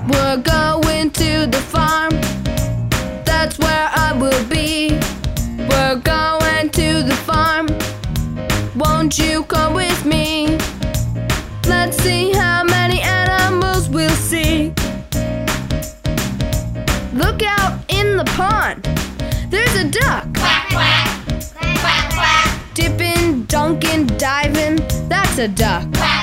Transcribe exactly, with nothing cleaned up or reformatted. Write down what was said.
We're going to the farm, that's where I will be. We're going to the farm, won't you come with me? Let's see how many animals we'll see. Look out in the pond, there's a duck. Quack, quack, quack, quack, quack. Dipping, dunking, diving, that's a duck. Quack,